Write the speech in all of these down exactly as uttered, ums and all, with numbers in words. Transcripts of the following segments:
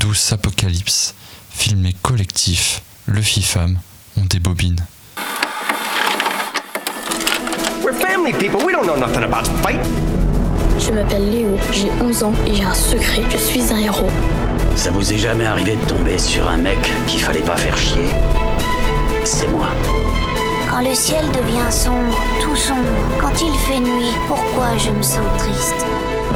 douce apocalypse, filmé collectif, le Fifam, on débobine. We're family people, we don't know nothing about fight. Je m'appelle Léo, j'ai onze ans et j'ai un secret, je suis un héros. Ça vous est jamais arrivé de tomber sur un mec qu'il fallait pas faire chier? C'est moi. Quand le ciel devient sombre, tout sombre, quand il fait nuit, pourquoi je me sens triste?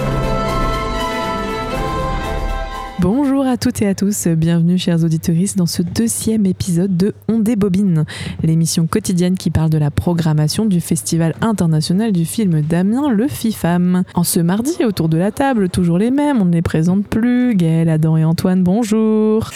Bonjour à toutes et à tous, bienvenue chers auditeurs dans ce deuxième épisode de On débobine, l'émission quotidienne qui parle de la programmation du Festival international du film d'Amiens, le Fifam. En ce mardi, autour de la table, toujours les mêmes, on ne les présente plus, Gaël, Adam et Antoine, bonjour.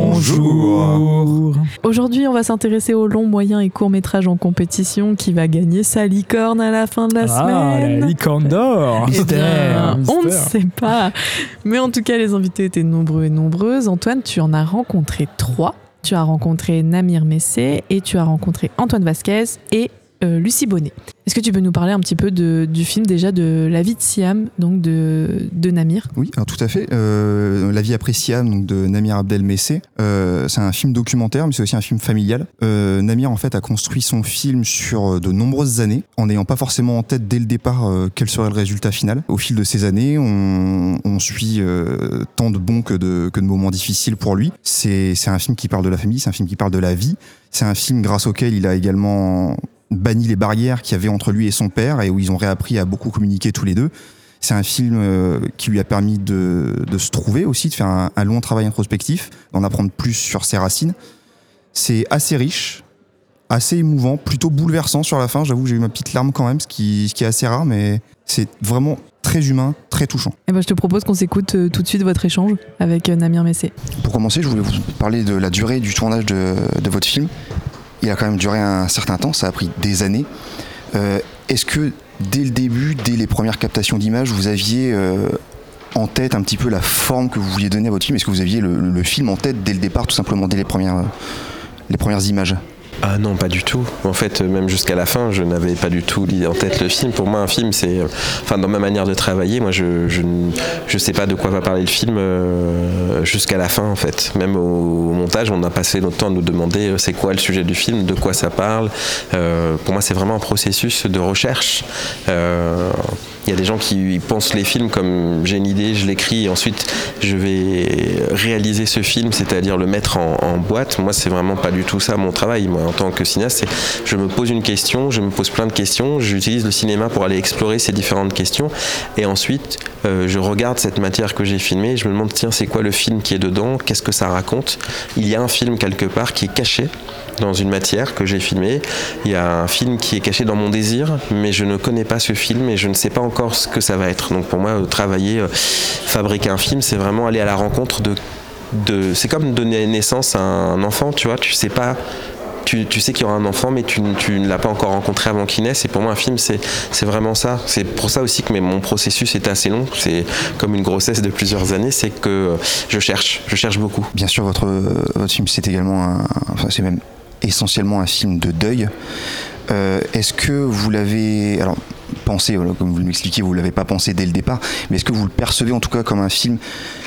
Bonjour. Aujourd'hui, on va s'intéresser aux longs, moyens et courts métrages en compétition qui va gagner sa licorne à la fin de la ah, semaine. La licorne d'or. Eh bien, mystère. on ne sait pas. Mais en tout cas, les invités étaient nombreux et nombreuses. Antoine, tu en as rencontré trois. Tu as rencontré Namir Messé et tu as rencontré Antoine Vasquez et euh, Lucie Bonnet. Est-ce que tu peux nous parler un petit peu de, du film, déjà de La vie de Siam, donc de, de Namir? Oui, alors tout à fait. Euh, La vie après Siam, donc de Namir Abdel Messé. Euh, c'est un film documentaire, mais c'est aussi un film familial. Euh, Namir, en fait, a construit son film sur de nombreuses années, en n'ayant pas forcément en tête dès le départ euh, quel serait le résultat final. Au fil de ces années, on, on suit euh, tant de bons que de, que de moments difficiles pour lui. C'est, c'est un film qui parle de la famille, c'est un film qui parle de la vie. C'est un film grâce auquel il a également banni les barrières qu'il y avait entre lui et son père et où ils ont réappris à beaucoup communiquer tous les deux. C'est un film euh, qui lui a permis de, de se trouver aussi, de faire un, un long travail introspectif, d'en apprendre plus sur ses racines. C'est assez riche, assez émouvant, plutôt bouleversant sur la fin. J'avoue que j'ai eu ma petite larme quand même, ce qui, ce qui est assez rare, mais c'est vraiment très humain, très touchant. Eh ben, je te propose qu'on s'écoute euh, tout de suite votre échange avec euh, Namir Messé. Pour commencer, je voulais vous parler de la durée du tournage de, de votre film. Il a quand même duré un certain temps, ça a pris des années. Euh, est-ce que dès le début, dès les premières captations d'images, vous aviez euh, en tête un petit peu la forme que vous vouliez donner à votre film? Est-ce que vous aviez le, le film en tête dès le départ, tout simplement dès les premières, les premières images? Ah non, pas du tout. En fait, même jusqu'à la fin, je n'avais pas du tout en tête le film. Pour moi, un film, c'est... Enfin, dans ma manière de travailler, moi, je je, je sais pas de quoi va parler le film euh, jusqu'à la fin, en fait. Même au, au montage, on a passé notre temps à nous demander euh, c'est quoi le sujet du film, de quoi ça parle. Euh, pour moi, c'est vraiment un processus de recherche. Euh, Il y a des gens qui pensent les films comme j'ai une idée, je l'écris et ensuite je vais réaliser ce film, c'est-à-dire le mettre en, en boîte. Moi, c'est vraiment pas du tout ça mon travail. Moi, en tant que cinéaste, c'est je me pose une question, je me pose plein de questions, j'utilise le cinéma pour aller explorer ces différentes questions et ensuite euh, je regarde cette matière que j'ai filmée et je me demande tiens, c'est quoi le film qui est dedans, qu'est-ce que ça raconte. Il y a un film quelque part qui est caché dans une matière que j'ai filmée. Il y a un film qui est caché dans mon désir, mais je ne connais pas ce film et je ne sais pas encore ce que ça va être. Donc pour moi, travailler, euh, fabriquer un film, c'est vraiment aller à la rencontre de... de c'est comme donner naissance à un enfant, tu vois, tu sais pas... Tu, tu sais qu'il y aura un enfant, mais tu, tu ne l'as pas encore rencontré avant qu'il naisse. Et pour moi, un film, c'est, c'est vraiment ça. C'est pour ça aussi que mais mon processus est assez long. C'est comme une grossesse de plusieurs années. C'est que je cherche, je cherche beaucoup. Bien sûr, votre, votre film, c'est également un... Enfin, c'est même essentiellement un film de deuil. Euh, est-ce que vous l'avez... Alors, pensé, comme vous m'expliquez, vous ne l'avez pas pensé dès le départ, mais est-ce que vous le percevez en tout cas comme un film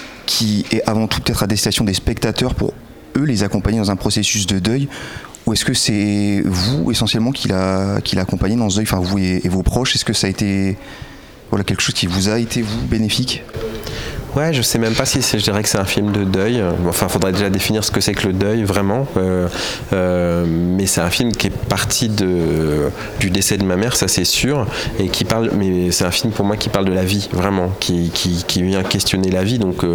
qui est avant tout peut-être à destination des spectateurs pour eux les accompagner dans un processus de deuil? Ou est-ce que c'est vous essentiellement qui l'a, qui l'a accompagné dans ce deuil, enfin vous et, et vos proches? Est-ce que ça a été voilà, quelque chose qui vous a été vous bénéfique? Ouais, je sais même pas si c'est, je dirais que c'est un film de deuil. Enfin, il faudrait déjà définir ce que c'est que le deuil, vraiment. Euh, euh, mais c'est un film qui est parti de, du décès de ma mère, ça c'est sûr. Et qui parle, mais c'est un film pour moi qui parle de la vie, vraiment. Qui, qui, qui vient questionner la vie. Donc, euh,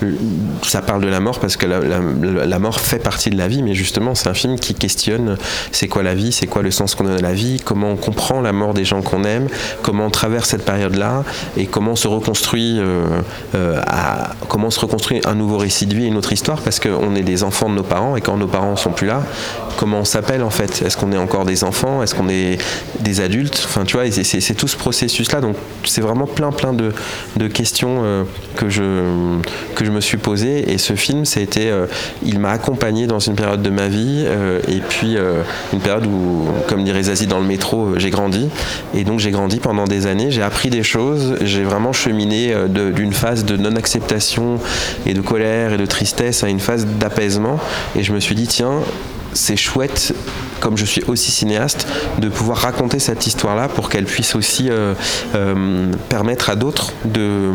ça parle de la mort parce que la, la, la mort fait partie de la vie. Mais justement, c'est un film qui questionne c'est quoi la vie, c'est quoi le sens qu'on donne à la vie, comment on comprend la mort des gens qu'on aime, comment on traverse cette période-là et comment on se reconstruit euh, euh, à comment se reconstruire un nouveau récit de vie, une autre histoire, parce qu'on est des enfants de nos parents et quand nos parents sont plus là, comment on s'appelle en fait. Est-ce qu'on est encore des enfants? Est-ce qu'on est des adultes? Enfin, tu vois, c'est, c'est, c'est tout ce processus-là. Donc, c'est vraiment plein, plein de, de questions euh, que je que je me suis posé. Et ce film, ça a été, euh, il m'a accompagné dans une période de ma vie, euh, et puis euh, une période où, comme dirait Zazie dans le métro, euh, j'ai grandi. Et donc, j'ai grandi pendant des années. J'ai appris des choses. J'ai vraiment cheminé euh, de, d'une phase de non-acceptation et de colère et de tristesse à une phase d'apaisement. Et je me suis dit, tiens, c'est chouette, comme je suis aussi cinéaste, de pouvoir raconter cette histoire-là pour qu'elle puisse aussi euh, euh, permettre à d'autres de,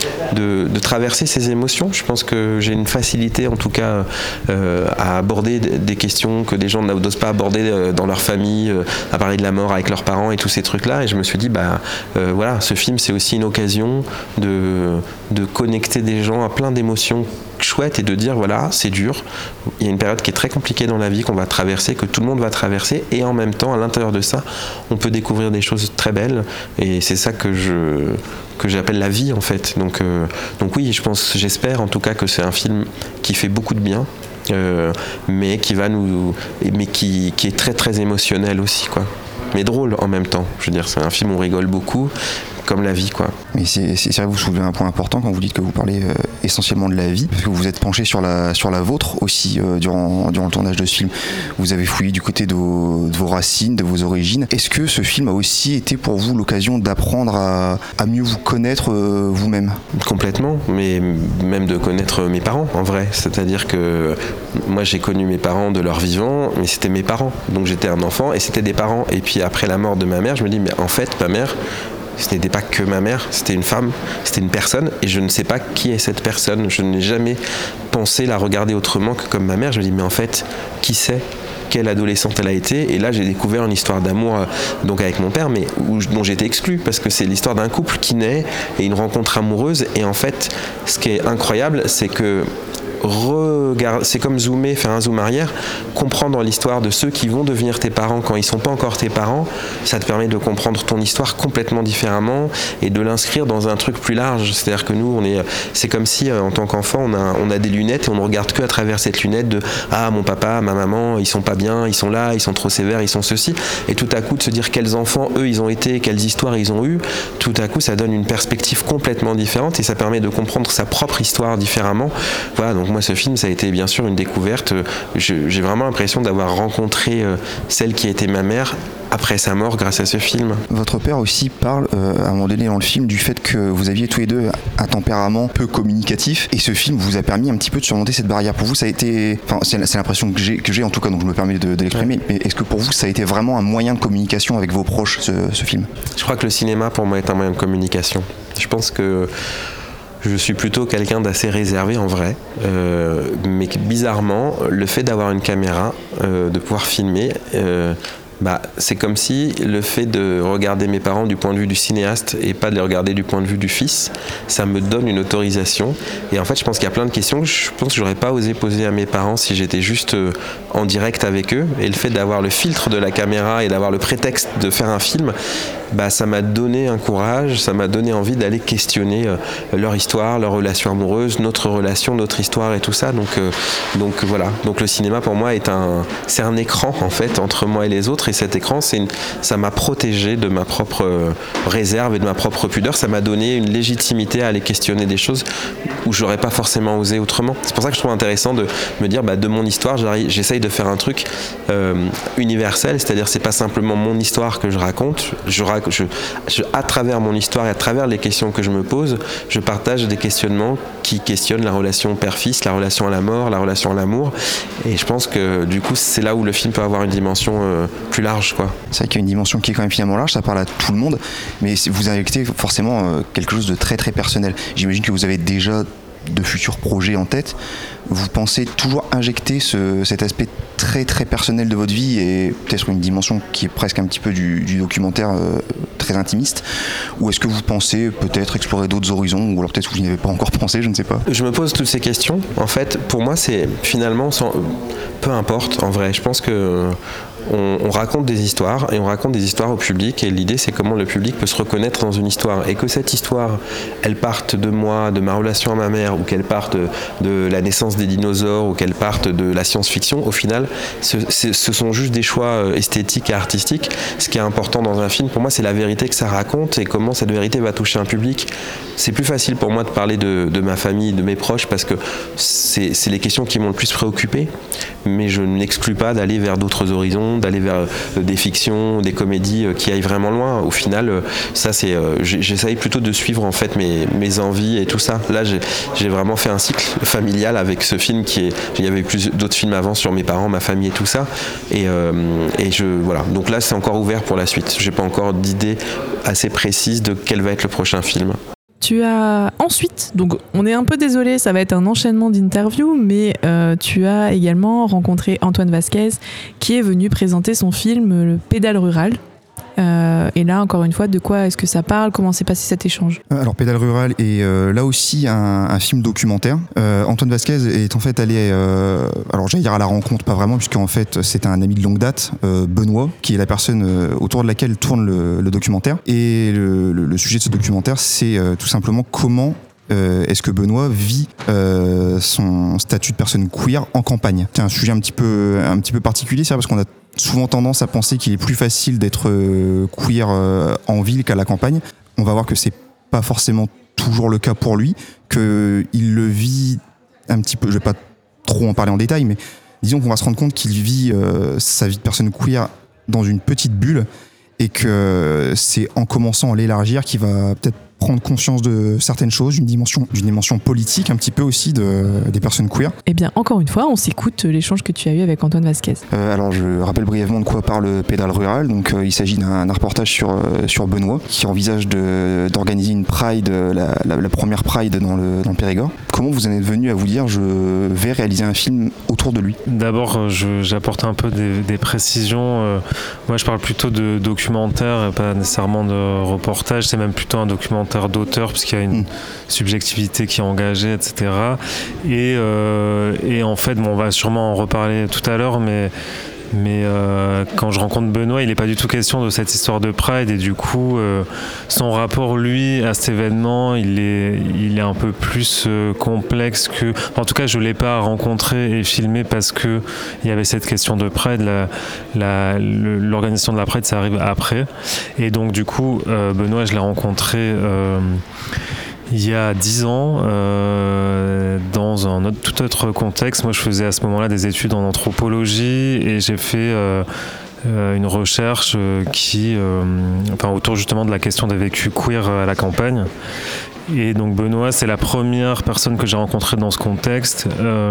de, de traverser ces émotions. Je pense que j'ai une facilité, en tout cas, euh, à aborder des questions que des gens n'osent pas aborder dans leur famille, euh, à parler de la mort avec leurs parents et tous ces trucs-là. Et je me suis dit, bah, euh, voilà, ce film, c'est aussi une occasion de, de connecter des gens à plein d'émotions chouette et de dire voilà, c'est dur, il y a une période qui est très compliquée dans la vie qu'on va traverser, que tout le monde va traverser, et en même temps à l'intérieur de ça on peut découvrir des choses très belles, et c'est ça que je que j'appelle la vie en fait. Donc euh, donc oui, je pense, j'espère en tout cas que c'est un film qui fait beaucoup de bien, euh, mais qui va nous mais qui qui est très très émotionnel aussi quoi, mais drôle en même temps. Je veux dire, c'est un film où on rigole beaucoup, comme la vie, quoi. Mais c'est, c'est, c'est vrai que vous soulevez un point important quand vous dites que vous parlez euh, essentiellement de la vie, parce que vous vous êtes penché sur la, sur la vôtre aussi euh, durant, durant le tournage de ce film. Vous avez fouillé du côté de vos, de vos racines, de vos origines. Est-ce que ce film a aussi été pour vous l'occasion d'apprendre à, à mieux vous connaître euh, vous-même? Complètement, mais même de connaître mes parents, en vrai. C'est-à-dire que moi, j'ai connu mes parents de leur vivant, mais c'était mes parents. Donc j'étais un enfant et c'était des parents. Et puis après la mort de ma mère, je me dis, mais en fait, ma mère, ce n'était pas que ma mère, c'était une femme, c'était une personne, et je ne sais pas qui est cette personne. Je n'ai jamais pensé la regarder autrement que comme ma mère. Je me dis, mais en fait, qui c'est? Quelle adolescente elle a été? Et là, j'ai découvert une histoire d'amour euh, donc avec mon père, mais où, dont j'étais exclu, parce que c'est l'histoire d'un couple qui naît et une rencontre amoureuse. Et en fait, ce qui est incroyable, c'est que regarde, c'est comme zoomer, faire un zoom arrière, comprendre l'histoire de ceux qui vont devenir tes parents quand ils sont pas encore tes parents, ça te permet de comprendre ton histoire complètement différemment et de l'inscrire dans un truc plus large. C'est-à-dire que nous, on est, c'est comme si en tant qu'enfant, on a, on a des lunettes et on ne regarde que à travers cette lunette de ah, mon papa, ma maman, ils sont pas bien, ils sont là, ils sont trop sévères, ils sont ceci. Et tout à coup, de se dire quels enfants eux ils ont été, quelles histoires ils ont eu, tout à coup, ça donne une perspective complètement différente et ça permet de comprendre sa propre histoire différemment. Voilà, donc moi, ce film, ça a été bien sûr une découverte. Je, j'ai vraiment l'impression d'avoir rencontré euh, celle qui était ma mère après sa mort grâce à ce film. Votre père aussi parle euh, à un moment donné dans le film du fait que vous aviez tous les deux un tempérament peu communicatif et ce film vous a permis un petit peu de surmonter cette barrière. Pour vous, ça a été, enfin c'est, c'est l'impression que j'ai, que j'ai en tout cas, donc je me permets de, de l'exprimer, ouais. Mais est-ce que pour vous ça a été vraiment un moyen de communication avec vos proches, ce, ce film? Je crois que le cinéma pour moi est un moyen de communication. Je pense que je suis plutôt quelqu'un d'assez réservé en vrai, euh, mais bizarrement, le fait d'avoir une caméra, euh, de pouvoir filmer, euh, bah, c'est comme si le fait de regarder mes parents du point de vue du cinéaste et pas de les regarder du point de vue du fils, ça me donne une autorisation. Et en fait, je pense qu'il y a plein de questions que je pense que j'aurais pas osé poser à mes parents si j'étais juste en direct avec eux. Et le fait d'avoir le filtre de la caméra et d'avoir le prétexte de faire un film, bah, ça m'a donné un courage, ça m'a donné envie d'aller questionner euh, leur histoire, leur relation amoureuse, notre relation, notre histoire et tout ça. Donc, euh, donc voilà. Donc le cinéma pour moi est un, c'est un écran en fait entre moi et les autres. Et cet écran, c'est une, ça m'a protégé de ma propre euh, réserve et de ma propre pudeur. Ça m'a donné une légitimité à aller questionner des choses où j'aurais pas forcément osé autrement. C'est pour ça que je trouve intéressant de me dire, bah, de mon histoire, j'essaye de faire un truc euh, universel, c'est-à-dire c'est pas simplement mon histoire que je raconte. Je raconte Je, je, à travers mon histoire et à travers les questions que je me pose, je partage des questionnements qui questionnent la relation père-fils, la relation à la mort, la relation à l'amour. Et je pense que du coup, c'est là où le film peut avoir une dimension euh, plus large, quoi. C'est vrai qu'il y a une dimension qui est quand même finalement large, ça parle à tout le monde, mais vous injectez forcément euh, quelque chose de très très personnel. J'imagine que vous avez déjà de futurs projets en tête. Vous pensez toujours injecter ce, cet aspect très très personnel de votre vie et peut-être une dimension qui est presque un petit peu du, du documentaire euh, très intimiste, ou est-ce que vous pensez peut-être explorer d'autres horizons, ou alors peut-être que vous n'y avez pas encore pensé, je ne sais pas. Je me pose toutes ces questions. En fait, pour moi, c'est finalement sans, peu importe en vrai. Je pense que On, on raconte des histoires et on raconte des histoires au public et l'idée c'est comment le public peut se reconnaître dans une histoire et que cette histoire elle parte de moi, de ma relation à ma mère ou qu'elle parte de, de la naissance des dinosaures ou qu'elle parte de la science-fiction, au final ce, ce sont juste des choix esthétiques et artistiques. Ce qui est important dans un film pour moi c'est la vérité que ça raconte et comment cette vérité va toucher un public. C'est plus facile pour moi de parler de, de ma famille, de mes proches parce que c'est, c'est les questions qui m'ont le plus préoccupé, mais je n'exclus pas d'aller vers d'autres horizons, d'aller vers des fictions, des comédies qui aillent vraiment loin. Au final, ça c'est, j'essaye plutôt de suivre en fait mes, mes envies et tout ça. Là, j'ai, j'ai vraiment fait un cycle familial avec ce film qui est, il y avait plus d'autres films avant sur mes parents, ma famille et tout ça. Et, euh, et je, voilà. Donc là, c'est encore ouvert pour la suite. J'ai pas encore d'idée assez précise de quel va être le prochain film. Tu as ensuite, donc on est un peu désolé, ça va être un enchaînement d'interviews, mais euh, tu as également rencontré Antoine Vasquez qui est venu présenter son film Le Pédale rural. Euh, et là, encore une fois, de quoi est-ce que ça parle ? Comment s'est passé cet échange ? Alors, Pédale rural est euh, là aussi un, un film documentaire. Euh, Antoine Vasquez est en fait allé, euh, alors j'allais dire à la rencontre, pas vraiment, puisqu'en fait c'est un ami de longue date, euh, Benoît, qui est la personne euh, autour de laquelle tourne le, le documentaire. Et le, le, le sujet de ce documentaire, c'est euh, tout simplement comment Euh, est-ce que Benoît vit euh, son statut de personne queer en campagne. C'est un sujet un petit peu, un petit peu particulier, c'est parce qu'on a souvent tendance à penser qu'il est plus facile d'être euh, queer euh, en ville qu'à la campagne. On va voir que c'est pas forcément toujours le cas pour lui, qu'il le vit un petit peu, je vais pas trop en parler en détail, mais disons qu'on va se rendre compte qu'il vit euh, sa vie de personne queer dans une petite bulle et que c'est en commençant à l'élargir qu'il va peut-être prendre conscience de certaines choses, d'une dimension, d'une dimension politique un petit peu aussi de, des personnes queer. Eh bien, encore une fois, on s'écoute l'échange que tu as eu avec Antoine Vasquez. Euh, alors, je rappelle brièvement de quoi parle Pédale rural. Donc, euh, il s'agit d'un, d'un reportage sur, euh, sur Benoît, qui envisage de, d'organiser une Pride, la, la, la première Pride dans le, dans le Périgord. Comment vous en êtes venu à vous dire, je vais réaliser un film autour de lui ? D'abord, je, j'apporte un peu des, des précisions. Euh, moi, je parle plutôt de documentaire et pas nécessairement de reportage. C'est même plutôt un documentaire d'auteur puisqu'il y a une mmh. subjectivité qui est engagée, et cetera. Et, euh, et en fait, bon, on va sûrement en reparler tout à l'heure, mais, mais euh, quand je rencontre Benoît, il n'est pas du tout question de cette histoire de Pride et du coup, euh, son rapport, lui, à cet événement, il est, il est un peu plus euh, complexe que... En tout cas, je ne l'ai pas rencontré et filmé parce qu'il y avait cette question de Pride. La, la, le, l'organisation de la Pride, ça arrive après. Et donc, du coup, euh, Benoît, je l'ai rencontré... Euh, il y a dix ans, euh, dans un autre, tout autre contexte. Moi, je faisais à ce moment-là des études en anthropologie et j'ai fait euh, euh, une recherche euh, qui, euh, enfin, autour justement de la question des vécus queer à la campagne. Et donc Benoît, c'est la première personne que j'ai rencontrée dans ce contexte euh,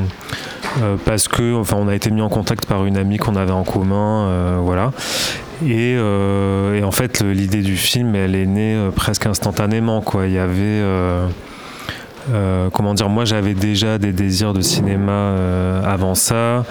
euh, parce que, enfin, on a été mis en contact par une amie qu'on avait en commun, euh, voilà. Et, euh, et en fait, l'idée du film, elle est née euh, presque instantanément, quoi. Il y avait, euh, euh, comment dire, moi, j'avais déjà des désirs de cinéma euh, avant ça.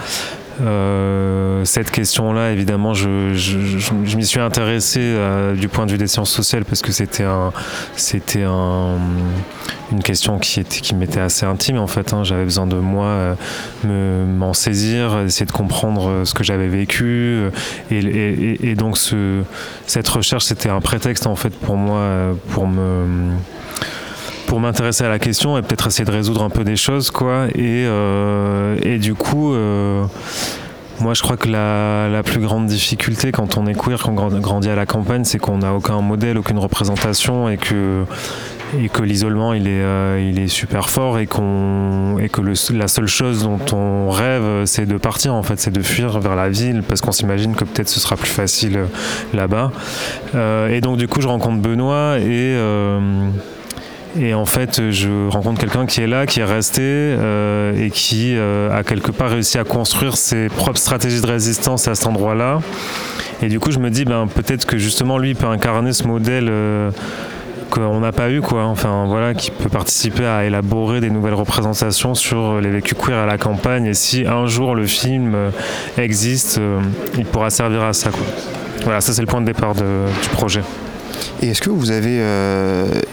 Euh, cette question-là, évidemment, je, je, je, je m'y suis intéressé euh, du point de vue des sciences sociales parce que c'était un, c'était un, une question qui était, qui m'était assez intime en fait. Hein. J'avais besoin de moi euh, me, m'en saisir, essayer de comprendre ce que j'avais vécu, et, et, et donc ce, cette recherche, c'était un prétexte en fait pour moi pour me pour m'intéresser à la question et peut-être essayer de résoudre un peu des choses, quoi. Et, euh, et du coup, euh, moi, je crois que la, la plus grande difficulté quand on est queer, quand on grandit à la campagne, c'est qu'on n'a aucun modèle, aucune représentation et que, et que l'isolement, il est, euh, il est super fort et, qu'on, et que le, la seule chose dont on rêve, c'est de partir, en fait, c'est de fuir vers la ville parce qu'on s'imagine que peut-être ce sera plus facile là-bas. Euh, et donc, du coup, je rencontre Benoît et... Euh, Et en fait, je rencontre quelqu'un qui est là, qui est resté euh, et qui euh, a quelque part réussi à construire ses propres stratégies de résistance à cet endroit-là. Et du coup, je me dis, ben, peut-être que justement, lui, il peut incarner ce modèle euh, qu'on n'a pas eu, quoi. Enfin, voilà, qui peut participer à élaborer des nouvelles représentations sur les vécus queer à la campagne. Et si un jour le film euh, existe, euh, il pourra servir à ça, quoi. Voilà, ça, c'est le point de départ de, du projet. Et est-ce que vous avez euh,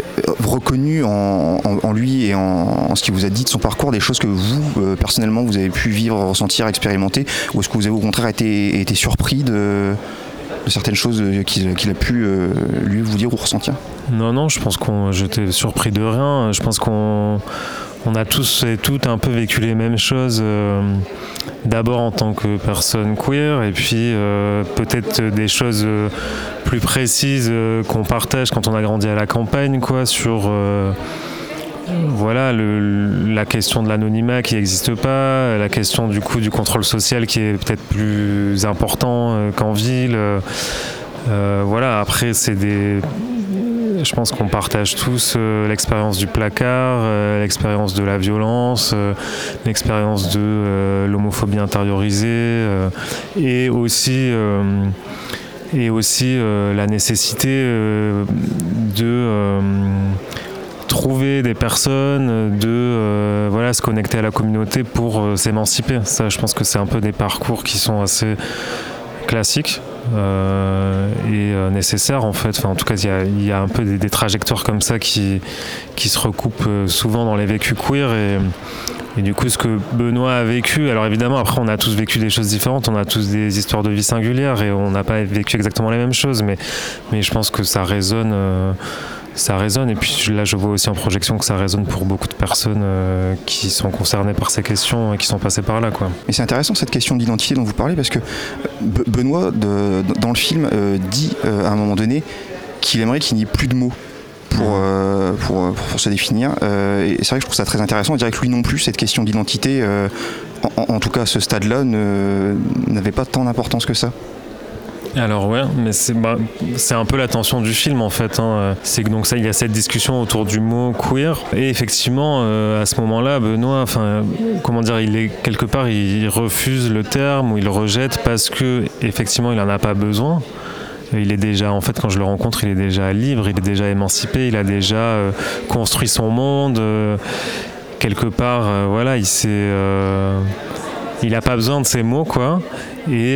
reconnu en, en, en lui et en, en ce qu'il vous a dit de son parcours des choses que vous, euh, personnellement, vous avez pu vivre, ressentir, expérimenter, ou est-ce que vous avez au contraire été, été surpris de, de certaines choses qu'il, qu'il a pu euh, lui vous dire ou ressentir? Non, non, je pense qu'on j'étais surpris de rien. Je pense qu'on on a tous et toutes un peu vécu les mêmes choses, euh, d'abord en tant que personne queer, et puis euh, peut-être des choses euh, plus précises euh, qu'on partage quand on a grandi à la campagne, quoi, sur euh, voilà, le, la question de l'anonymat qui n'existe pas, la question du coup du contrôle social qui est peut-être plus important euh, qu'en ville. Euh, voilà, après c'est des... Je pense qu'on partage tous euh, l'expérience du placard, euh, l'expérience de la violence, euh, l'expérience de euh, l'homophobie intériorisée euh, et aussi, euh, et aussi euh, la nécessité euh, de euh, trouver des personnes, de euh, voilà, se connecter à la communauté pour euh, s'émanciper. Ça, je pense que c'est un peu des parcours qui sont assez classiques. Euh, et euh, nécessaire en fait. Enfin, en tout cas, il y a, y a un peu des, des trajectoires comme ça qui, qui se recoupent euh, souvent dans les vécus queer et, et du coup ce que Benoît a vécu, alors évidemment après on a tous vécu des choses différentes, on a tous des histoires de vie singulières et on n'a pas vécu exactement les mêmes choses, mais, mais je pense que ça résonne euh, ça résonne et puis là je vois aussi en projection que ça résonne pour beaucoup de personnes euh, qui sont concernées par ces questions et qui sont passées par là, quoi. Et c'est intéressant cette question d'identité dont vous parlez parce que Be- Benoît de, dans le film euh, dit euh, à un moment donné qu'il aimerait qu'il n'y ait plus de mots pour, euh, pour, pour se définir euh, et c'est vrai que je trouve ça très intéressant. On dirait que lui non plus cette question d'identité euh, en, en tout cas à ce stade-là ne, n'avait pas tant d'importance que ça. Alors ouais, mais c'est, bah, c'est un peu la tension du film en fait, hein. C'est que donc ça, il y a cette discussion autour du mot queer et effectivement euh, à ce moment-là, Benoît, enfin comment dire, il est quelque part, il refuse le terme ou il le rejette parce que effectivement il en a pas besoin. Il est déjà, en fait, quand je le rencontre, il est déjà libre, il est déjà émancipé, il a déjà euh, construit son monde. Euh, quelque part, euh, voilà, il s'est euh, il n'a pas besoin de ces mots, quoi. Et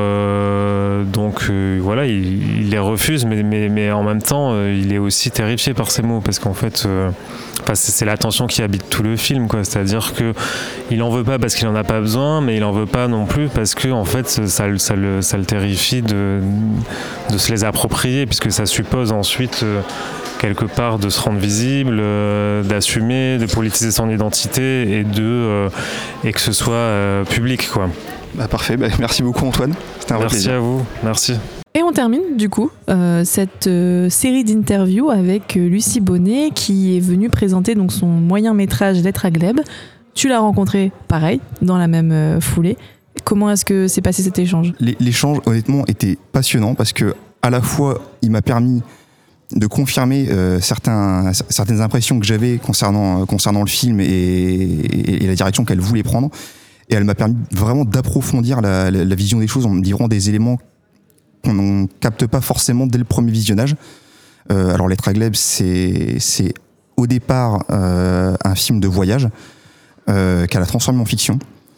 euh, donc, euh, voilà, il, il les refuse, mais, mais, mais en même temps, euh, il est aussi terrifié par ces mots, parce qu'en fait, euh, enfin, c'est, c'est la tension qui habite tout le film, quoi. C'est-à-dire qu'il n'en veut pas parce qu'il n'en a pas besoin, mais il n'en veut pas non plus parce que, en fait, ça, ça, ça, le, ça le terrifie de, de se les approprier, puisque ça suppose ensuite... Euh, quelque part de se rendre visible, euh, d'assumer, de politiser son identité et de euh, et que ce soit euh, public, quoi. Bah parfait, bah merci beaucoup Antoine. C'était un vrai merci plaisir. à vous, merci. Et on termine du coup euh, cette euh, série d'interviews avec euh, Lucie Bonnet qui est venue présenter donc son moyen métrage Lettre à Gleb. Tu l'as rencontré pareil dans la même euh, foulée. Comment est-ce que s'est passé cet échange ? L'échange honnêtement était passionnant parce que à la fois il m'a permis de confirmer euh, certains, certaines impressions que j'avais concernant, euh, concernant le film et, et, et la direction qu'elle voulait prendre. Et elle m'a permis vraiment d'approfondir la, la, la vision des choses en me livrant des éléments qu'on ne capte pas forcément dès le premier visionnage. Euh, alors, Lettre à Gleb, c'est, c'est au départ euh, un film de voyage euh, qu'elle a transformé en fiction.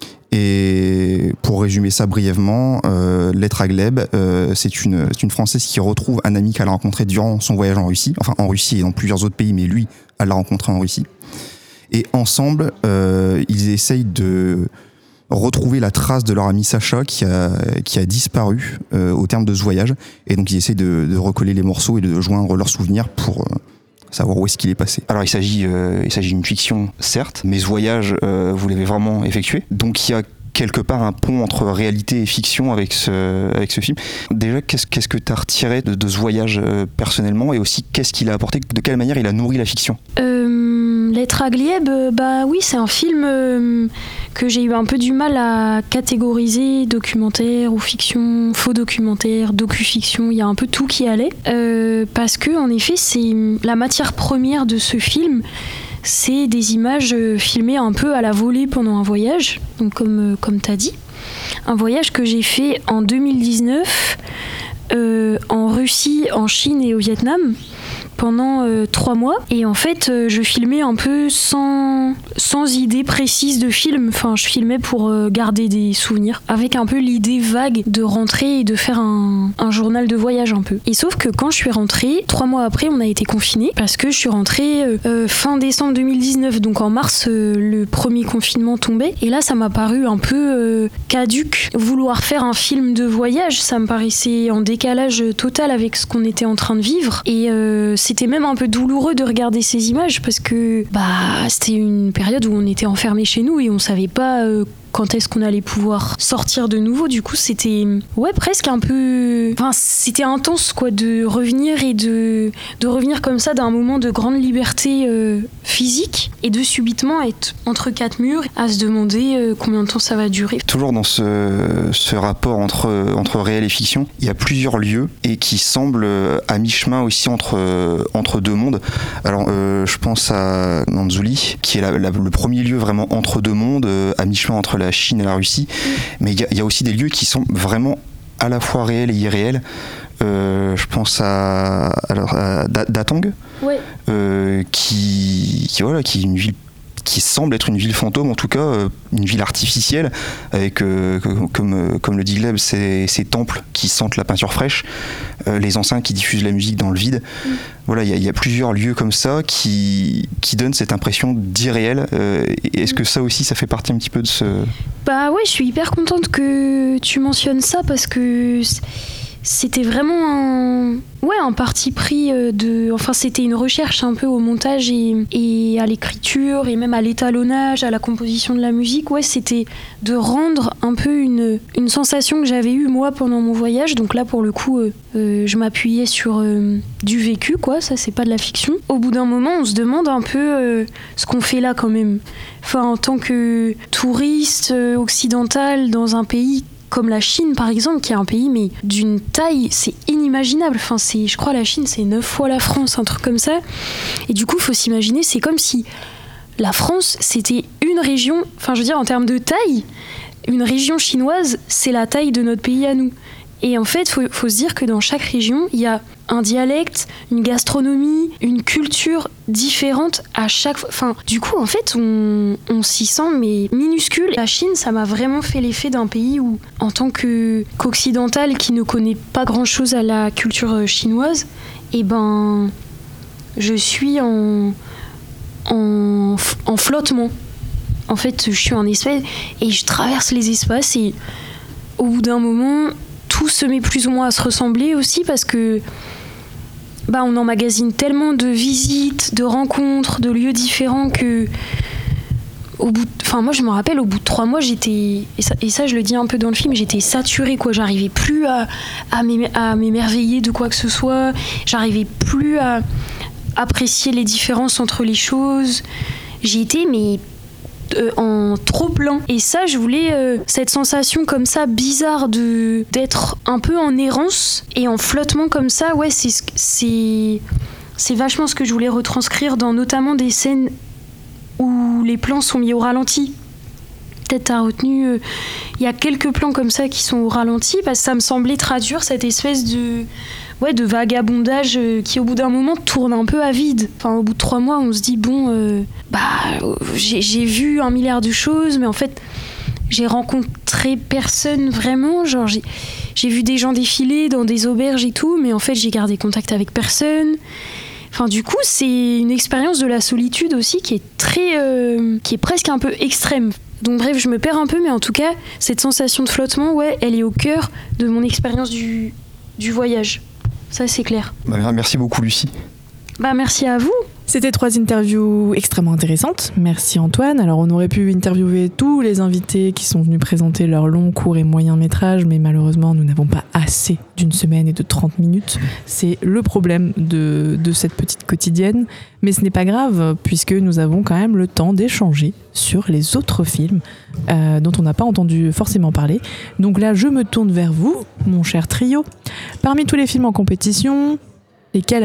Et pour résumer ça brièvement, euh, Lettre à Gleb, euh, c'est une, c'est une Française qui retrouve un ami qu'elle a rencontré durant son voyage en Russie, enfin en Russie et dans plusieurs autres pays, mais lui, elle l'a rencontré en Russie. Et ensemble, euh, ils essayent de retrouver la trace de leur ami Sacha qui a, qui a disparu euh, au terme de ce voyage. Et donc ils essayent de, de recoller les morceaux et de joindre leurs souvenirs pour... Euh, savoir où est-ce qu'il est passé. Alors il s'agit, euh, il s'agit d'une fiction, certes, mais ce voyage, euh, vous l'avez vraiment effectué. Donc il y a quelque part un pont entre réalité et fiction avec ce, avec ce film. Déjà, qu'est-ce, qu'est-ce que tu as retiré de, de ce voyage euh, personnellement et aussi qu'est-ce qu'il a apporté, de quelle manière il a nourri la fiction ? euh, Lettre à Gleb, bah oui, c'est un film euh, que j'ai eu un peu du mal à catégoriser, documentaire ou fiction, faux documentaire, docu-fiction, il y a un peu tout qui allait. Euh, parce que, en effet, c'est la matière première de ce film. C'est des images filmées un peu à la volée pendant un voyage, donc comme, comme tu as dit. Un voyage que j'ai fait en deux mille dix-neuf euh, en Russie, en Chine et au Vietnam. pendant euh, trois mois. Et en fait, euh, je filmais un peu sans, sans idée précise de film. Enfin, je filmais pour euh, garder des souvenirs, avec un peu l'idée vague de rentrer et de faire un, un journal de voyage un peu. Et sauf que quand je suis rentrée, trois mois après, on a été confinés parce que je suis rentrée euh, euh, fin décembre deux mille dix-neuf. Donc en mars, euh, le premier confinement tombait. Et là, ça m'a paru un peu euh, caduque. Vouloir faire un film de voyage, ça me paraissait en décalage total avec ce qu'on était en train de vivre. Et euh, c'était même un peu douloureux de regarder ces images parce que bah, c'était une période où on était enfermés chez nous et on savait pas euh, quand est-ce qu'on allait pouvoir sortir de nouveau. Du coup, c'était ouais, presque un peu... Enfin, c'était intense, quoi, de revenir et de, de revenir comme ça d'un moment de grande liberté euh, physique et de subitement être entre quatre murs à se demander euh, combien de temps ça va durer. Toujours dans ce, ce rapport entre, entre réel et fiction, il y a plusieurs lieux et qui semblent à mi-chemin aussi entre, entre deux mondes. Alors, euh, je pense à Manzhouli, qui est la, la, le premier lieu vraiment entre deux mondes, euh, à mi-chemin entre la Chine et la Russie, mais il y, y a aussi des lieux qui sont vraiment à la fois réels et irréels. Euh, je pense à, alors, à Datong, ouais. euh, qui, qui, voilà, qui est une ville qui semble être une ville fantôme, en tout cas euh, une ville artificielle, avec, euh, comme, euh, comme le dit Gleb, ces, ces temples qui sentent la peinture fraîche, euh, les enceintes qui diffusent la musique dans le vide. Mm. Voilà, il y, y a plusieurs lieux comme ça qui, qui donnent cette impression d'irréel. Euh, est-ce que ça aussi, ça fait partie un petit peu de ce... Bah ouais, je suis hyper contente que tu mentionnes ça parce que... C'était vraiment un, ouais, un parti pris de... Enfin, c'était une recherche un peu au montage et, et à l'écriture et même à l'étalonnage, à la composition de la musique. Ouais, c'était de rendre un peu une, une sensation que j'avais eue, moi, pendant mon voyage. Donc là, pour le coup, euh, euh, je m'appuyais sur euh, du vécu, quoi. Ça, c'est pas de la fiction. Au bout d'un moment, on se demande un peu euh, ce qu'on fait là, quand même. Enfin, en tant que touriste euh, occidental dans un pays comme la Chine, par exemple, qui est un pays mais d'une taille, c'est inimaginable. Enfin, c'est, je crois la Chine, c'est neuf fois la France, un truc comme ça. Et du coup, il faut s'imaginer, c'est comme si la France, c'était une région, enfin, je veux dire, en termes de taille, une région chinoise, c'est la taille de notre pays à nous. Et en fait, il faut, faut se dire que dans chaque région, il y a un dialecte, une gastronomie, une culture différente à chaque fois. Enfin, du coup, en fait, on, on s'y sent mais minuscule. La Chine, ça m'a vraiment fait l'effet d'un pays où, en tant que, qu'occidental qui ne connaît pas grand-chose à la culture chinoise, eh ben, je suis en, en, en flottement. En fait, je suis en espèce et je traverse les espaces et au bout d'un moment... tout se met plus ou moins à se ressembler aussi parce que bah, on emmagasine tellement de visites, de rencontres, de lieux différents que au bout de, enfin moi je me rappelle au bout de trois mois j'étais et ça, et ça je le dis un peu dans le film, j'étais saturée, quoi. J'arrivais plus à, à, m'émer, à m'émerveiller de quoi que ce soit, j'arrivais plus à apprécier les différences entre les choses. J'ai été mais Euh, en trop plein. Et ça, je voulais euh, cette sensation comme ça bizarre de d'être un peu en errance et en flottement comme ça. Ouais, c'est c'est c'est vachement ce que je voulais retranscrire dans notamment des scènes où les plans sont mis au ralenti. Peut-être t'as retenu, il euh, y a quelques plans comme ça qui sont au ralenti parce que ça me semblait traduire cette espèce de ouais, de vagabondage euh, qui au bout d'un moment tourne un peu à vide. Enfin, au bout de trois mois, on se dit bon, euh, bah j'ai, j'ai vu un milliard de choses, mais en fait, j'ai rencontré personne vraiment. Genre, j'ai, j'ai vu des gens défiler dans des auberges et tout, mais en fait, j'ai gardé contact avec personne. Enfin, du coup, c'est une expérience de la solitude aussi qui est très, euh, qui est presque un peu extrême. Donc bref, je me perds un peu, mais en tout cas, cette sensation de flottement, ouais, elle est au cœur de mon expérience du, du voyage. Ça, c'est clair. Bah, merci beaucoup, Lucie. Bah, merci à vous. C'était trois interviews extrêmement intéressantes. Merci Antoine. Alors on aurait pu interviewer tous les invités qui sont venus présenter leurs longs, courts et moyens métrages, mais malheureusement nous n'avons pas assez d'une semaine et de trente minutes. C'est le problème de, de cette petite quotidienne. Mais ce n'est pas grave, puisque nous avons quand même le temps d'échanger sur les autres films euh, dont on n'a pas entendu forcément parler. Donc là, je me tourne vers vous, mon cher trio. Parmi tous les films en compétition, lesquels avez-vous vu ?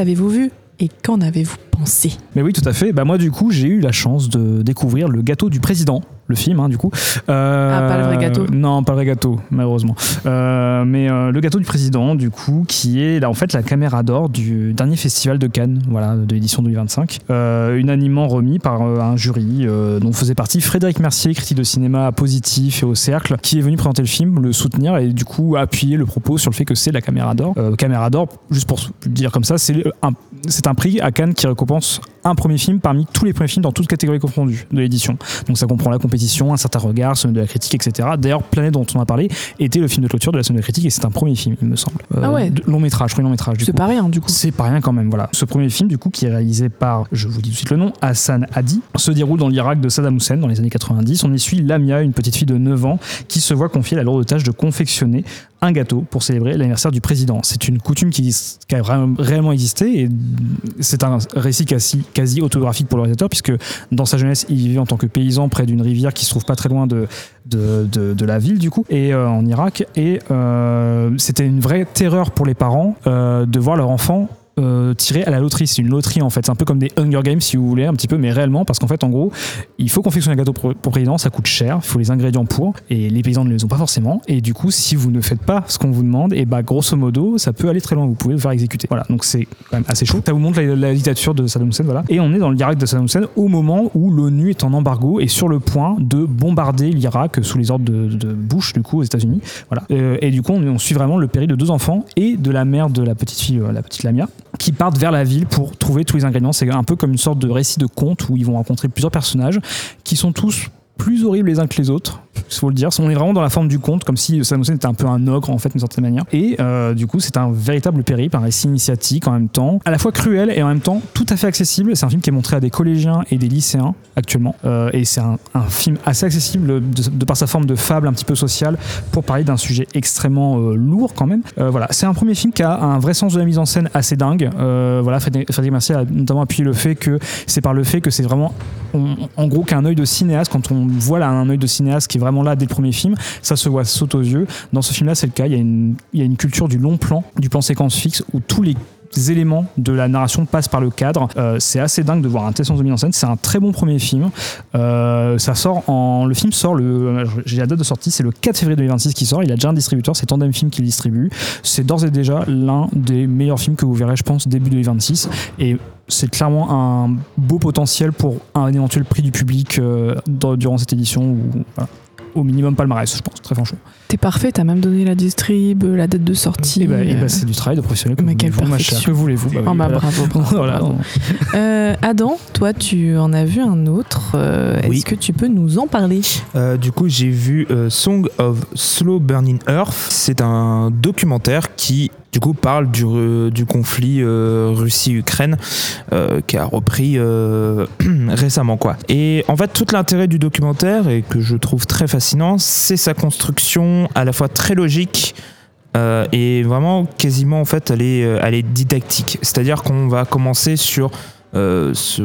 et qu'en avez-vous pensé ? Mais oui, tout à fait. Bah, moi, du coup, j'ai eu la chance de découvrir Le Gâteau du Président, le film, hein, du coup. Euh, ah, pas le vrai gâteau. Non, pas le vrai gâteau, malheureusement. Euh, mais euh, Le Gâteau du Président, du coup, qui est là, en fait la caméra d'or du dernier festival de Cannes, voilà, de l'édition deux mille vingt-cinq. Euh, unanimement remis par euh, un jury euh, dont faisait partie Frédéric Mercier, critique de cinéma Positif et au Cercle, qui est venu présenter le film, le soutenir et du coup appuyer le propos sur le fait que c'est la caméra d'or. Euh, caméra d'or, juste pour dire comme ça, c'est un, c'est un prix à Cannes qui récompense un premier film parmi tous les premiers films dans toutes catégories confondues de l'édition. Donc ça comprend la compétition, un certain regard, semaine de la critique, et cetera. D'ailleurs, Planète, dont on a parlé, était le film de clôture de la semaine de la critique et c'est un premier film, il me semble. Euh, ah ouais. Long métrage, premier long métrage. C'est coup. Pas rien, du coup. C'est pas rien quand même, voilà. Ce premier film, du coup, qui est réalisé par, je vous dis tout de suite le nom, Hassan Hadi, se déroule dans l'Irak de Saddam Hussein dans les années quatre-vingt-dix. On y suit Lamia, une petite fille de neuf ans, qui se voit confier la lourde tâche de confectionner un gâteau pour célébrer l'anniversaire du président. C'est une coutume qui, qui a vraiment, réellement existé et c'est un récit quasi, quasi autographique pour le réalisateur puisque dans sa jeunesse, il vivait en tant que paysan près d'une rivière qui se trouve pas très loin de, de, de, de la ville du coup, et euh, en Irak. Et euh, c'était une vraie terreur pour les parents euh, de voir leur enfant Euh, tiré à la loterie. C'est une loterie en fait, c'est un peu comme des Hunger Games si vous voulez, un petit peu, mais réellement, parce qu'en fait en gros il faut confectionner un gâteau pour, pour président, ça coûte cher, il faut les ingrédients pour, et les paysans ne les ont pas forcément, et du coup si vous ne faites pas ce qu'on vous demande, et bah grosso modo ça peut aller très loin, vous pouvez le faire exécuter. Voilà, donc c'est quand même assez chaud. Ça vous montre la, la dictature de Saddam Hussein, voilà. Et on est dans l'Irak de Saddam Hussein au moment où l'ONU est en embargo et sur le point de bombarder l'Irak sous les ordres de, de Bush du coup aux États-Unis. Voilà. Euh, et du coup on, on suit vraiment le périple de deux enfants et de la mère de la petite fille, la petite Lamia, qui partent vers la ville pour trouver tous les ingrédients. C'est un peu comme une sorte de récit de conte où ils vont rencontrer plusieurs personnages qui sont tous plus horribles les uns que les autres, il faut le dire. On est vraiment dans la forme du conte, comme si Saddam Hussein était un peu un ogre en fait, d'une certaine manière. Et euh, du coup, c'est un véritable périple, un récit initiatique en même temps, à la fois cruel et en même temps tout à fait accessible. C'est un film qui est montré à des collégiens et des lycéens actuellement. Euh, et c'est un, un film assez accessible de, de par sa forme de fable un petit peu sociale pour parler d'un sujet extrêmement euh, lourd quand même. Euh, voilà, c'est un premier film qui a un vrai sens de la mise en scène assez dingue. Euh, voilà, Frédéric Mercier a notamment appuyé le fait que c'est par le fait que c'est vraiment, on, en gros, qu'un œil de cinéaste, quand on voit là un œil de cinéaste qui est vraiment là dès le premier film, ça se voit, saute aux yeux. Dans ce film-là, c'est le cas. Il y a une, il y a une culture du long plan, du plan séquence fixe, où tous les éléments de la narration passent par le cadre. Euh, c'est assez dingue de voir un tel sens de mise en scène. C'est un très bon premier film. Euh, ça sort en, le film sort le, j'ai la date de sortie, c'est le quatre février deux mille vingt-six qui sort. Il a déjà un distributeur, c'est Tandem Film qui le distribue. C'est d'ores et déjà l'un des meilleurs films que vous verrez, je pense, début deux mille vingt-six. Et c'est clairement un beau potentiel pour un éventuel prix du public euh, dans, durant cette édition. Où, voilà, au minimum palmarès, je pense, très franchement. T'es parfait, t'as même donné la distrib, la date de sortie. Et bah, et bah c'est du travail de professionnel. Mais quelle vous, perfection. que voulez-vous bah, oh oui, bah, voilà. bravo, bravo, voilà. bravo. Euh, Adam, toi tu en as vu un autre. Euh, oui. Est-ce que tu peux nous en parler ? euh, Du coup, j'ai vu euh, Song of Slow Burning Earth. C'est un documentaire qui du coup parle du, du conflit euh, Russie-Ukraine euh, qui a repris euh, récemment quoi. Et en fait tout l'intérêt du documentaire et que je trouve très fascinant, c'est sa construction à la fois très logique euh, et vraiment quasiment en fait elle est, elle est didactique. C'est-à-dire qu'on va commencer sur Euh, ce,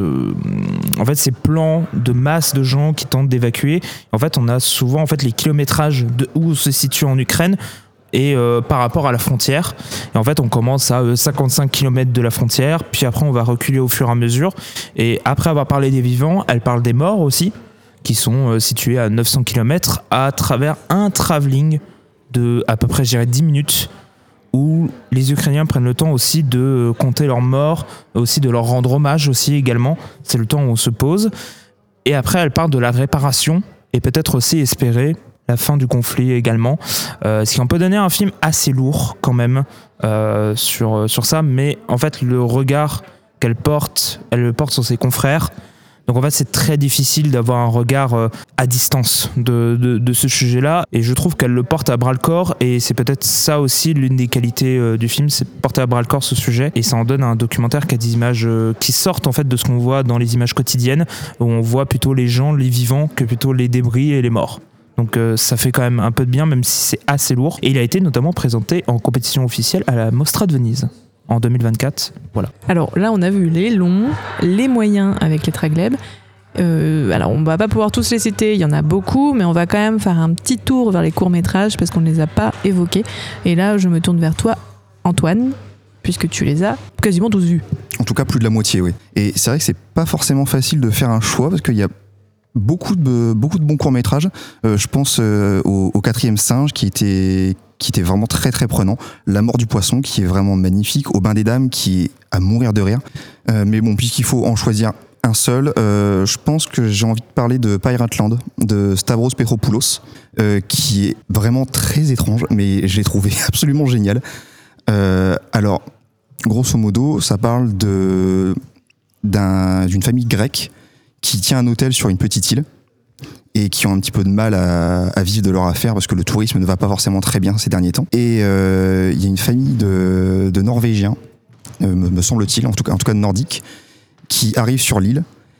en fait ces plans de masse de gens qui tentent d'évacuer. En fait on a souvent en fait les kilométrages de où se situe en Ukraine et euh, par rapport à la frontière. Et en fait, on commence à euh, cinquante-cinq kilomètres de la frontière, puis après, on va reculer au fur et à mesure. Et après avoir parlé des vivants, elle parle des morts aussi, qui sont euh, situés à neuf cents kilomètres à travers un travelling de à peu près, je dirais, dix minutes, où les Ukrainiens prennent le temps aussi de euh, compter leurs morts, aussi de leur rendre hommage aussi également. C'est le temps où on se pose. Et après, elle parle de la réparation et peut-être aussi espérer la fin du conflit également, euh, ce qui en peut donner un film assez lourd quand même euh, sur, sur ça, mais en fait le regard qu'elle porte, elle le porte sur ses confrères, donc en fait c'est très difficile d'avoir un regard euh, à distance de, de, de ce sujet-là, et je trouve qu'elle le porte à bras-le-corps, et c'est peut-être ça aussi l'une des qualités euh, du film, c'est porter à bras-le-corps ce sujet, et ça en donne un documentaire qui a des images euh, qui sortent en fait de ce qu'on voit dans les images quotidiennes, où on voit plutôt les gens, les vivants, que plutôt les débris et les morts. Donc euh, ça fait quand même un peu de bien, même si c'est assez lourd. Et il a été notamment présenté en compétition officielle à la Mostra de Venise en deux mille vingt-quatre. Voilà. Alors là, on a vu les longs, les moyens avec les Tragleb. Euh, alors on va pas pouvoir tous les citer, il y en a beaucoup, mais on va quand même faire un petit tour vers les courts-métrages parce qu'on ne les a pas évoqués. Et là, je me tourne vers toi, Antoine, puisque tu les as quasiment tous vus. En tout cas, plus de la moitié, oui. Et c'est vrai que c'est pas forcément facile de faire un choix parce qu'il y a beaucoup de, beaucoup de bons courts-métrages. Euh, je pense euh, au, au Quatrième singe qui était, qui était vraiment très très prenant. La mort du poisson qui est vraiment magnifique. Au bain des dames qui est à mourir de rire. Euh, mais bon, puisqu'il faut en choisir un seul, euh, je pense que j'ai envie de parler de Piratland de Stavros Petropoulos, euh, qui est vraiment très étrange, mais je l'ai trouvé absolument génial. Euh, alors, grosso modo, ça parle de, d'un, d'une famille grecque qui tient un hôtel sur une petite île et qui ont un petit peu de mal à, à vivre de leur affaire parce que le tourisme ne va pas forcément très bien ces derniers temps. Et euh, il y a une famille de, de Norvégiens, euh, me, me semble-t-il, en tout cas, en tout cas de Nordiques, qui arrive sur l'île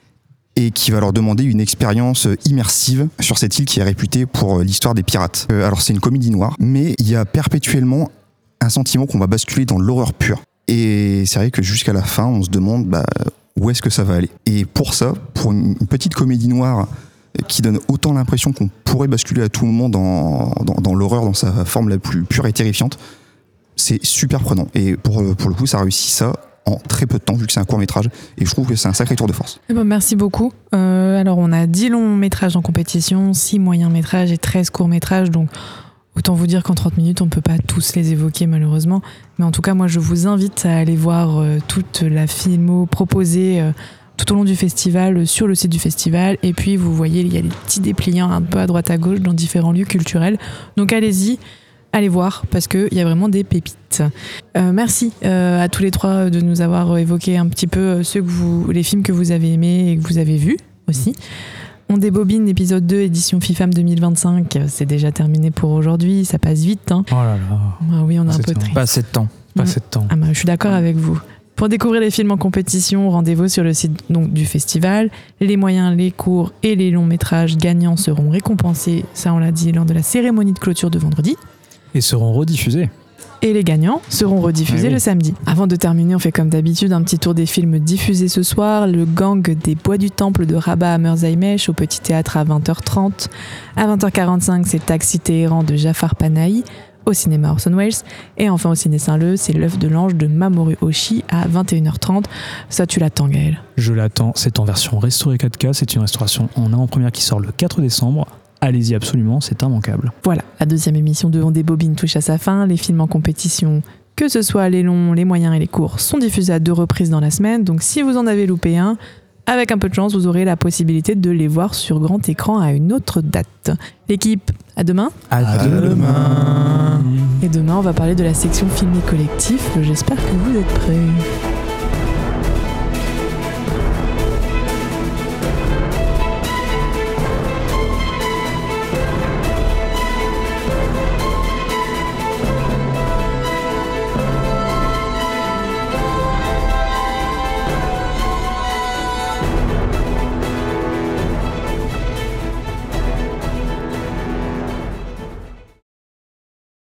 et qui va leur demander une expérience immersive sur cette île qui est réputée pour l'histoire des pirates. Euh, alors c'est une comédie noire, mais il y a perpétuellement un sentiment qu'on va basculer dans l'horreur pure. Et c'est vrai que jusqu'à la fin, on se demande bah, où est-ce que ça va aller. Et pour ça, pour une petite comédie noire qui donne autant l'impression qu'on pourrait basculer à tout moment dans, dans, dans l'horreur dans sa forme la plus pure et terrifiante, c'est super prenant. Et pour, pour le coup, ça réussit ça en très peu de temps, vu que c'est un court-métrage, et je trouve que c'est un sacré tour de force. Eh ben, merci beaucoup. Euh, alors, on a dix longs-métrages en compétition, six moyens-métrages et treize courts-métrages, donc autant vous dire qu'en trente minutes, on ne peut pas tous les évoquer, malheureusement. Mais en tout cas, moi, je vous invite à aller voir euh, toute la filmo proposée euh, tout au long du festival, euh, sur le site du festival, et puis, vous voyez, il y a des petits dépliants un peu à droite à gauche dans différents lieux culturels. Donc, allez-y. Allez voir, parce qu'il y a vraiment des pépites. Euh, merci euh, à tous les trois de nous avoir évoqué un petit peu ceux que vous, les films que vous avez aimés et que vous avez vus aussi. On débobine épisode deux, édition FIFAM deux mille vingt-cinq. C'est déjà terminé pour aujourd'hui, ça passe vite. Hein. Oh là là. Ah oui, on est un peu temps. triste. Pas assez de temps. Pas assez de temps. Ah bah, je suis d'accord avec vous. Pour découvrir les films en compétition, rendez-vous sur le site donc, du festival. Les moyens, les courts et les longs métrages gagnants seront récompensés, ça on l'a dit, lors de la cérémonie de clôture de vendredi. Et seront rediffusés. Et les gagnants seront rediffusés ah oui. le samedi. Avant de terminer, on fait comme d'habitude un petit tour des films diffusés ce soir. Le Gang des Bois du Temple de Rabat à Merzaimesh au Petit Théâtre à vingt heures trente. À vingt heures quarante-cinq, c'est Taxi Téhéran de Jafar Panahi au cinéma Orson Welles. Et enfin au ciné Saint-Leu, c'est L'œuf de l'ange de Mamoru Oshii à vingt et une heures trente. Ça, tu l'attends, Gaël? Je l'attends. C'est en version restaurée quatre K. C'est une restauration en avant-première qui sort le quatre décembre. Allez-y absolument, c'est immanquable. Voilà, la deuxième émission de On débobine touche à sa fin. Les films en compétition, que ce soit les longs, les moyens et les courts, sont diffusés à deux reprises dans la semaine. Donc si vous en avez loupé un, avec un peu de chance, vous aurez la possibilité de les voir sur grand écran à une autre date. L'équipe, à demain. À, à demain. Et demain, on va parler de la section film et collectif. J'espère que vous êtes prêts.